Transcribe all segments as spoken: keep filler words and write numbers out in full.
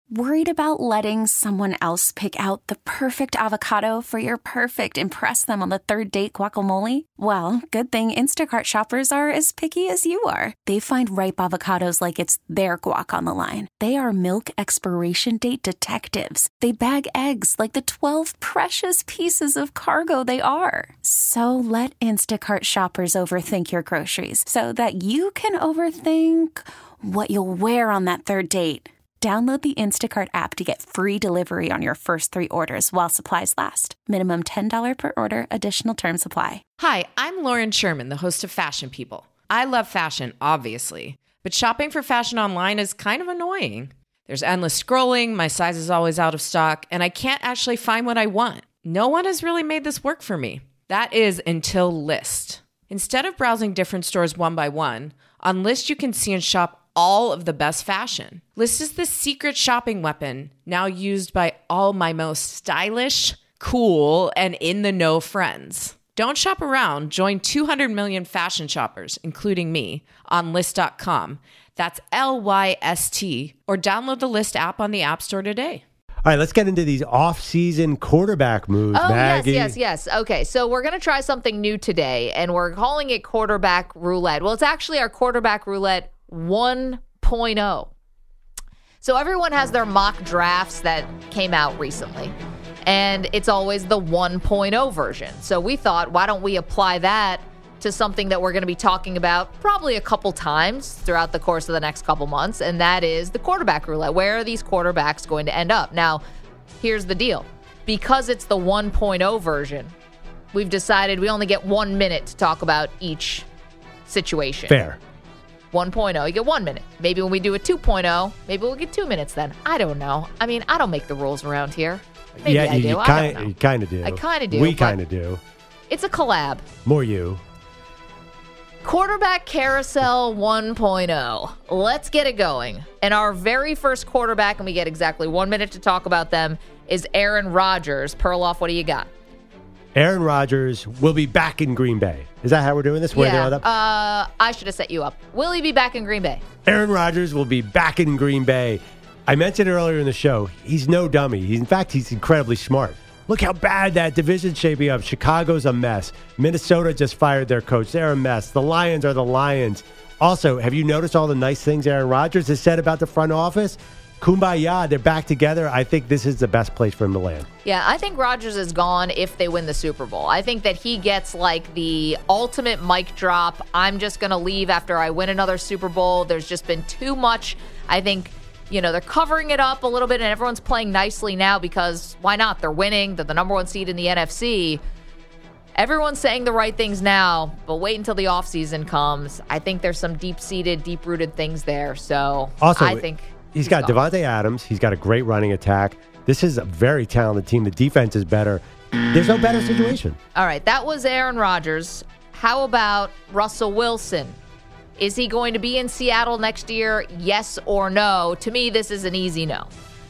Worried about letting someone else pick out the perfect avocado for your perfect impress them on the third date guacamole? Well, good thing Instacart shoppers are as picky as you are. They find ripe avocados like it's their guac on the line. They are milk expiration date detectives. They bag eggs like the twelve precious pieces of cargo they are. So let Instacart shoppers overthink your groceries so that you can overthink what you'll wear on that third date. Download the Instacart app to get free delivery on your first three orders while supplies last. Minimum ten dollars per order. Additional terms apply. Hi, I'm Lauren Sherman, the host of Fashion People. I love fashion, obviously, but shopping for fashion online is kind of annoying. There's endless scrolling, my size is always out of stock, and I can't actually find what I want. No one has really made this work for me. That is until Lyst. Instead of browsing different stores one by one, on Lyst you can see and shop all of the best fashion. Lyst is the secret shopping weapon now used by all my most stylish, cool, and in-the-know friends. Don't shop around. Join two hundred million fashion shoppers, including me, on Lyst dot com. That's L Y S T. Or download the Lyst app on the App Store today. All right, let's get into these off-season quarterback moves, oh, Maggie. yes, yes, yes. Okay, so we're going to try something new today, and we're calling it quarterback roulette. Well, it's actually our quarterback roulette one point oh. So everyone has their mock drafts that came out recently, and it's always the one point oh version. So we thought, why don't we apply that to something that we're going to be talking about probably a couple times throughout the course of the next couple months, and that is the quarterback roulette. Where are these quarterbacks going to end up? Now, here's the deal. Because it's the one point oh version, we've decided we only get one minute to talk about each situation. Fair. one point oh, you get one minute. Maybe when we do a two point oh, maybe we'll get two minutes then. I don't know. I mean, I don't make the rules around here. Maybe yeah, I you, do. You I kind, don't know. You kind of do. I kind of do. We kind of do. It's a collab. More you. Quarterback Carousel one point oh. Let's get it going. And our very first quarterback, and we get exactly one minute to talk about them, is Aaron Rodgers. Perloff, what do you got? Aaron Rodgers will be back in Green Bay. Is that how we're doing this? We're yeah, doing it up? Uh, I should have set you up. Will he be back in Green Bay? Aaron Rodgers will be back in Green Bay. I mentioned earlier in the show, he's no dummy. He, in fact, he's incredibly smart. Look how bad that division's shaping up. Chicago's a mess. Minnesota just fired their coach. They're a mess. The Lions are the Lions. Also, have you noticed all the nice things Aaron Rodgers has said about the front office? Kumbaya, they're back together. I think this is the best place for him to land. Yeah, I think Rodgers is gone if they win the Super Bowl. I think that he gets like the ultimate mic drop. I'm just going to leave after I win another Super Bowl. There's just been too much. I think, you know, they're covering it up a little bit and everyone's playing nicely now because why not? They're winning. They're the number one seed in the N F C. Everyone's saying the right things now, but wait until the offseason comes. I think there's some deep-seated, deep-rooted things there. So also, I think... He's got Devontae Adams. He's got a great running attack. This is a very talented team. The defense is better. There's no better situation. All right, that was Aaron Rodgers. How about Russell Wilson? Is he going to be in Seattle next year? Yes or no? To me, this is an easy no.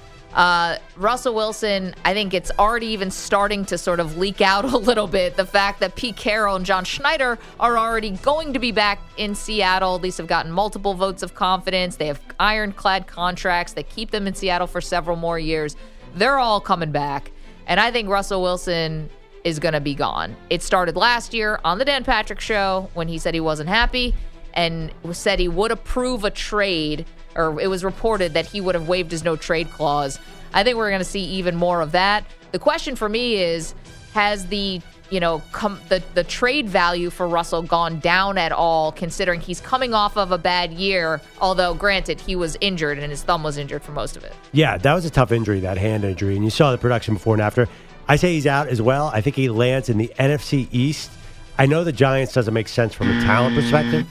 Uh, Russell Wilson, I think it's already even starting to sort of leak out a little bit. The fact that Pete Carroll and John Schneider are already going to be back in Seattle, at least have gotten multiple votes of confidence. They have ironclad contracts that keep them in Seattle for several more years. They're all coming back. And I think Russell Wilson is going to be gone. It started last year on the Dan Patrick Show when he said he wasn't happy and said he would approve a trade, or it was reported that he would have waived his no-trade clause. I think we're going to see even more of that. The question for me is, has the, you know, com- the, the trade value for Russell gone down at all, considering he's coming off of a bad year, although, granted, he was injured and his thumb was injured for most of it. Yeah, that was a tough injury, that hand injury, and you saw the production before and after. I say he's out as well. I think he lands in the N F C East. I know the Giants doesn't make sense from a talent perspective.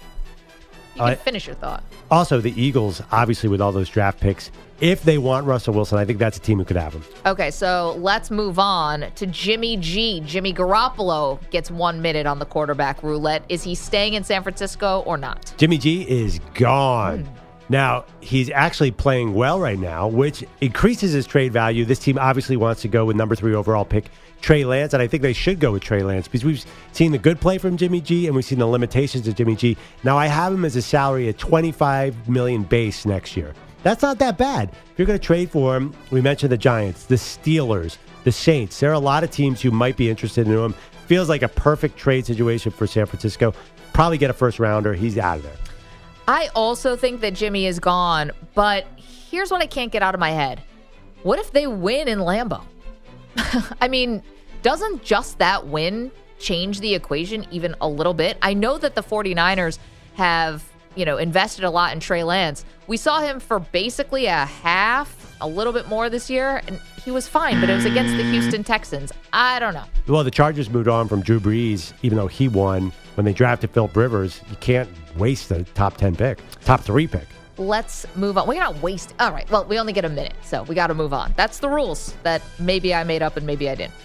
You can Uh, finish your thought. Also, the Eagles, obviously, with all those draft picks, if they want Russell Wilson, I think that's a team who could have him. Okay, so let's move on to Jimmy G. Jimmy Garoppolo gets one minute on the quarterback roulette. Is he staying in San Francisco or not? Jimmy G is gone. Hmm. Now, he's actually playing well right now, which increases his trade value. This team obviously wants to go with number three overall pick, Trey Lance, and I think they should go with Trey Lance because we've seen the good play from Jimmy G and we've seen the limitations of Jimmy G. Now, I have him as a salary at twenty-five million dollars base next year. That's not that bad. If you're going to trade for him, we mentioned the Giants, the Steelers, the Saints. There are a lot of teams who might be interested in him. Feels like a perfect trade situation for San Francisco. Probably get a first rounder. He's out of there. I also think that Jimmy is gone, but here's what I can't get out of my head. What if they win in Lambeau? I mean, doesn't just that win change the equation even a little bit? I know that the 49ers have, you know, invested a lot in Trey Lance. We saw him for basically a half, a little bit more this year, and he was fine, but it was against the Houston Texans. I don't know. Well, the Chargers moved on from Drew Brees, even though he won. When they drafted Phillip Rivers, you can't waste a top ten pick, top three pick. Let's move on. We're not wasting. All right. Well, we only get a minute, so we got to move on. That's the rules that maybe I made up and maybe I didn't.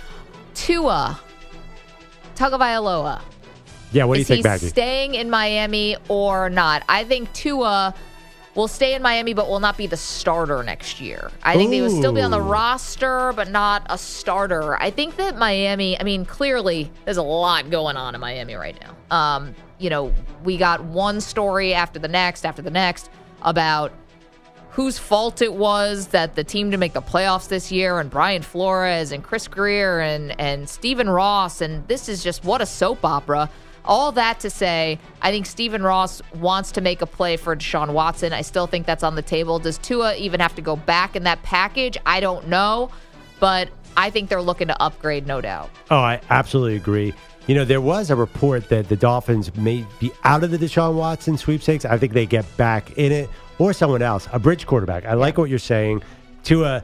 Tua Tagovailoa. Yeah, what do you Is think, he Maggie? Staying in Miami or not? I think Tua will stay in Miami, but will not be the starter next year. I think he will still be on the Ooh. roster, but not a starter. I think that Miami, I mean, clearly there's a lot going on in Miami right now. Um, you know, we got one story after the next, after the next, about whose fault it was that the team didn't make the playoffs this year, and Brian Flores and Chris Greer and, and Stephen Ross, and this is just what a soap opera. All that to say, I think Stephen Ross wants to make a play for Deshaun Watson. I still think that's on the table. Does Tua even have to go back in that package? I don't know, but I think they're looking to upgrade, no doubt. Oh, I absolutely agree. You know, there was a report that the Dolphins may be out of the Deshaun Watson sweepstakes. I think they get back in it, or someone else, a bridge quarterback. I like what you're saying. Tua,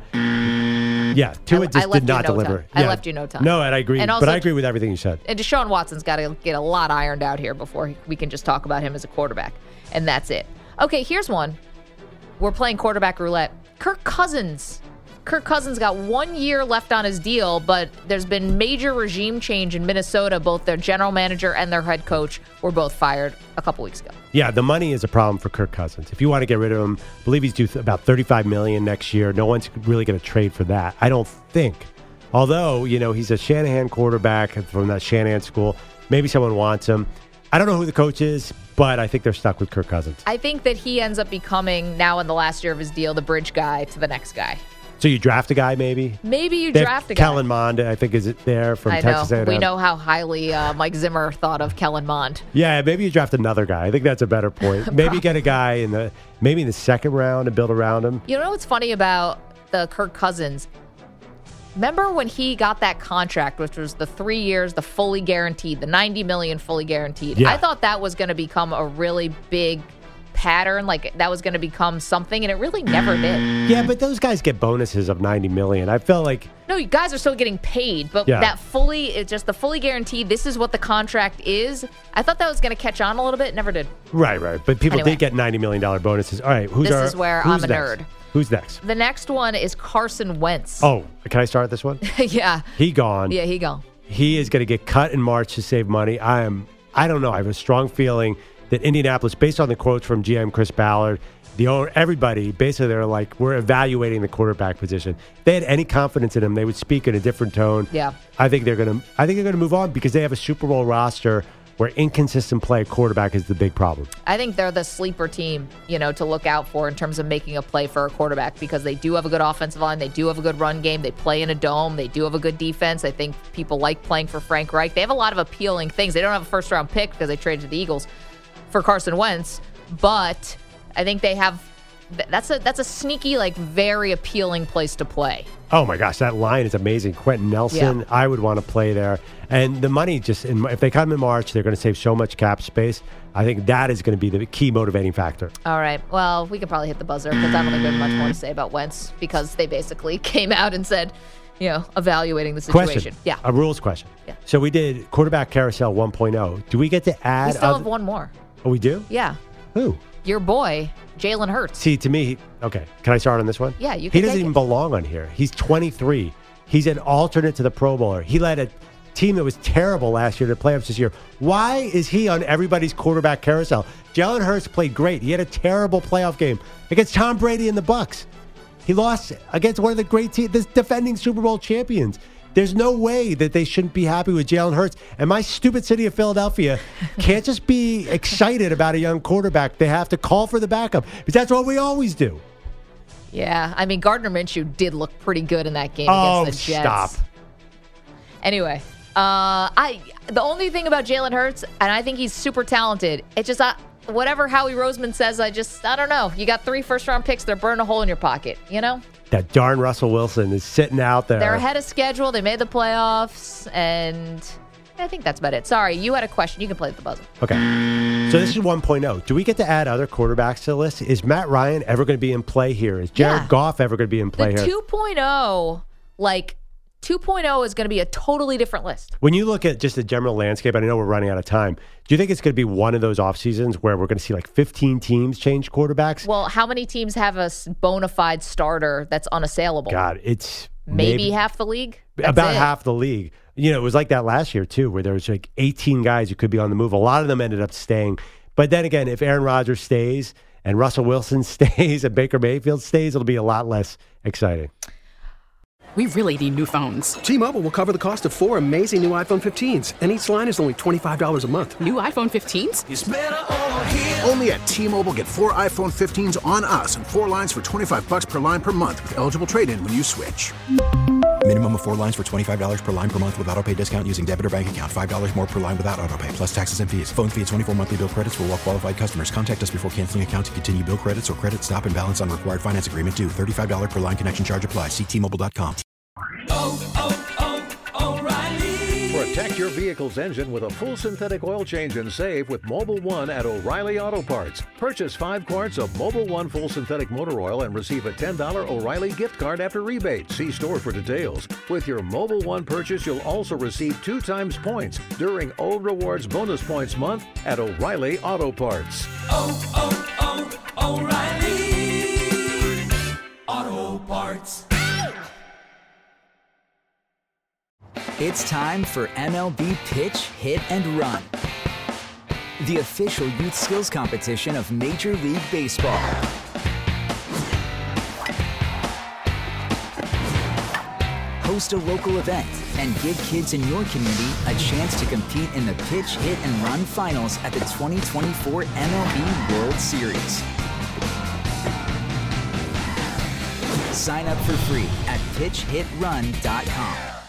yeah, Tua I- just I left did not you no deliver. time. I Yeah. left you no time. No, and I agree. And also- but I agree with everything you said. And Deshaun Watson's got to get a lot ironed out here before we can just talk about him as a quarterback. And that's it. Okay, here's one. We're playing quarterback roulette. Kirk Cousins. Kirk Cousins got one year left on his deal, but there's been major regime change in Minnesota. Both their general manager and their head coach were both fired a couple weeks ago. Yeah, the money is a problem for Kirk Cousins. If you want to get rid of him, I believe he's due th- about thirty-five million dollars next year. No one's really going to trade for that, I don't think. Although, you know, he's a Shanahan quarterback from that Shanahan school. Maybe someone wants him. I don't know who the coach is, but I think they're stuck with Kirk Cousins. I think that he ends up becoming, now in the last year of his deal, the bridge guy to the next guy. So you draft a guy, maybe? Maybe you They have draft a guy. Kellen Mond, I think, is it there from I Texas know. A and M. We know how highly uh, Mike Zimmer thought of Kellen Mond. Yeah, maybe you draft another guy. I think that's a better point. Maybe get a guy in the maybe in the second round and build around him. You know what's funny about the Kirk Cousins? Remember when he got that contract, which was the three years, the fully guaranteed, the ninety million dollars fully guaranteed? Yeah. I thought that was going to become a really big pattern, like that was going to become something, and it really never did. Yeah, but those guys get bonuses of ninety million dollars. I felt like No, you guys are still getting paid, but Yeah. that fully, it's just the fully guaranteed, this is what the contract is. I thought that was going to catch on a little bit. It never did. right, right. But people Anyway. did get ninety million dollars bonuses. All right, who's This our, is where who's I'm a next? nerd. Who's next? The next one is Carson Wentz. Oh, can I start this one? yeah. He gone. Yeah, he gone. He is going to get cut in March to save money. I am. I don't know. I have a strong feeling that Indianapolis, based on the quotes from G M Chris Ballard, the owner, everybody, basically they're like, we're evaluating the quarterback position. If they had any confidence in him, they would speak in a different tone. Yeah. I think they're going to. I think they're going to move on because they have a Super Bowl roster where inconsistent play at quarterback is the big problem. I think they're the sleeper team, you know, to look out for in terms of making a play for a quarterback because they do have a good offensive line. They do have a good run game. They play in a dome. They do have a good defense. I think people like playing for Frank Reich. They have a lot of appealing things. They don't have a first round pick because they traded to the Eagles for Carson Wentz, but I think they have that's a that's a sneaky, like very appealing place to play. Oh my gosh, that line is amazing. Quentin Nelson, Yeah. I would want to play there. And the money just, in, if they come in March, they're going to save so much cap space. I think that is going to be the key motivating factor. All right. Well, we could probably hit the buzzer because I don't think we have much more to say about Wentz because they basically came out and said, you know, evaluating the situation. Question. Yeah. A rules question. Yeah. So we did quarterback carousel one point oh. Do we get to add? We still other- have one more. Oh, we do? Yeah. Who? Your boy, Jalen Hurts. See, to me, he- okay. Can I start on this one? Yeah, you He can doesn't take even it. belong on here. He's twenty-three. He's an alternate to the Pro Bowler. He led a team that was terrible last year to playoffs this year. Why is he on everybody's quarterback carousel? Jalen Hurts played great. He had a terrible playoff game against Tom Brady and the Bucs. He lost against one of the great teams, the defending Super Bowl champions. There's no way that they shouldn't be happy with Jalen Hurts. And my stupid city of Philadelphia can't just be excited about a young quarterback. They have to call for the backup because that's what we always do. Yeah, I mean, Gardner Minshew did look pretty good in that game Oh, against the Jets. stop. Anyway, uh, I the only thing about Jalen Hurts, and I think he's super talented, it's just uh, whatever Howie Roseman says, I just, I don't know. You got three first-round picks, they're burning a hole in your pocket, you know? That darn Russell Wilson is sitting out there. They're ahead of schedule. They made the playoffs, and I think that's about it. Sorry, you had a question. You can play with the buzzer. Okay. So this is one point oh. Do we get to add other quarterbacks to the list? Is Matt Ryan ever going to be in play here? Is Jared Yeah. Goff ever going to be in play The here? two point oh, like, two point oh is going to be a totally different list. When you look at just the general landscape, and I know we're running out of time, do you think it's going to be one of those off seasons where we're going to see like fifteen teams change quarterbacks? Well, how many teams have a s- bona fide starter that's unassailable? God, it's maybe, maybe half the league? That's about it. half the league. You know, it was like that last year too, where there was like eighteen guys who could be on the move. A lot of them ended up staying. But then again, if Aaron Rodgers stays and Russell Wilson stays and Baker Mayfield stays, it'll be a lot less exciting. We really need new phones. T-Mobile will cover the cost of four amazing new iPhone fifteens, and each line is only twenty-five dollars a month. New iPhone fifteens? It's better over here. Only at T-Mobile, get four iPhone fifteens on us and four lines for twenty-five bucks per line per month with eligible trade-in when you switch. Minimum of four lines for twenty-five dollars per line per month with autopay discount using debit or bank account. five dollars more per line without autopay, plus taxes and fees. Phone fee at twenty-four monthly bill credits for well-qualified customers. Contact us before canceling account to continue bill credits or credit stop and balance on required finance agreement due. thirty-five dollars per line connection charge applies. See T Mobile dot com. Oh, oh, oh, O'Reilly. Protect your vehicle's engine with a full synthetic oil change and save with Mobil one at O'Reilly Auto Parts. Purchase five quarts of Mobil one full synthetic motor oil and receive a ten dollars O'Reilly gift card after rebate. See store for details. With your Mobil one purchase, you'll also receive two times points during O Rewards Bonus Points Month at O'Reilly Auto Parts. Oh, oh, oh, O'Reilly Auto Parts. It's time for M L B Pitch, Hit, and Run, the official youth skills competition of Major League Baseball. Host a local event and give kids in your community a chance to compete in the Pitch, Hit, and Run finals at the twenty twenty-four M L B World Series. Sign up for free at pitch hit run dot com.